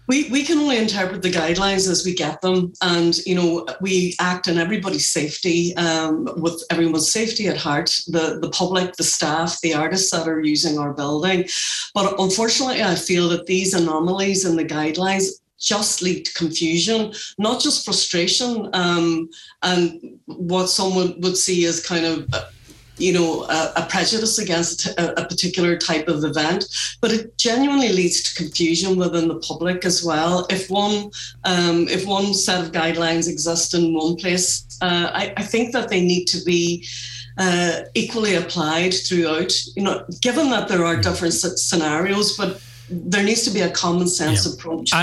We can only interpret the guidelines as we get them, and we act in everybody's safety, with everyone's safety at heart, the public, the staff, the artists that are using our building. But unfortunately, I feel that these anomalies in the guidelines just lead to confusion, not just frustration, and what someone would see as kind of a prejudice against a particular type of event, but it genuinely leads to confusion within the public as well. If one set of guidelines exist in one place, I think that they need to be equally applied throughout. Given that there are different scenarios, but there needs to be a common sense approach.